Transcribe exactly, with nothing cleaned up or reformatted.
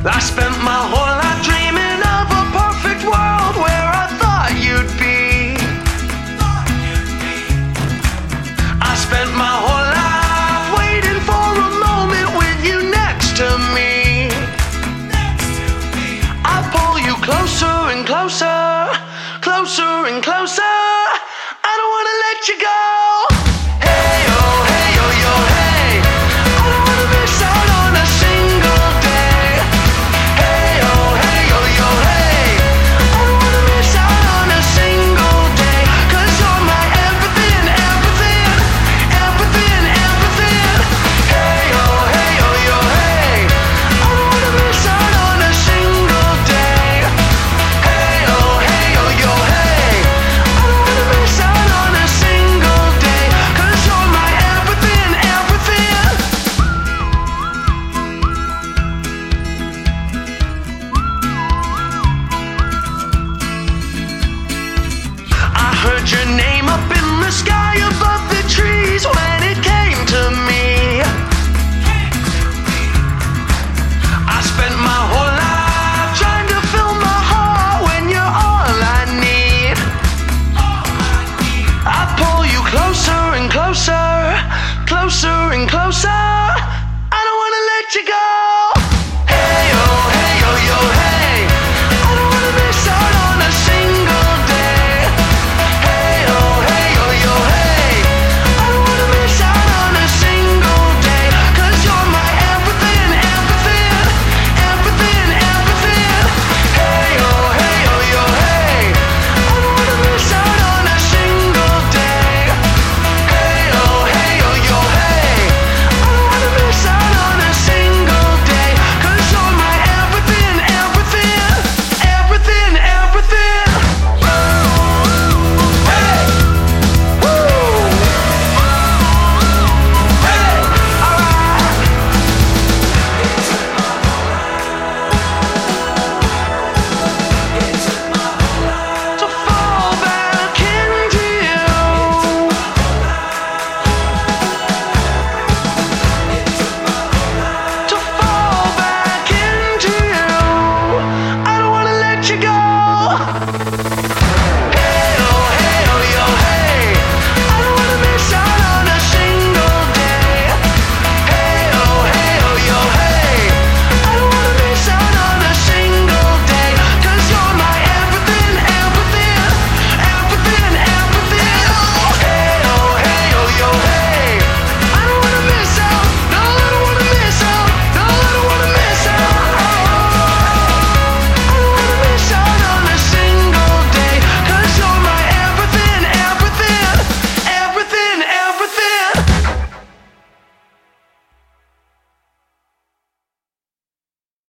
I spent my whole life dreaming of a perfect world where I thought you'd be. I spent my whole life waiting for a moment with you next to me. I pull you closer and closer, closer and closer. I don't wanna let you go. Hey oh, hey yo yo hey. I don't wanna miss out on a single day. Hey oh, hey yo yo hey. I don't wanna miss out on a single day. 'Cause you're my everything, everything, everything, everything. Hey oh, hey yo yo hey. I don't wanna miss out on a single day. Hey oh, hey yo yo hey. I don't wanna miss out on a single day. 'Cause you're my everything, everything. I heard your name up in the sky above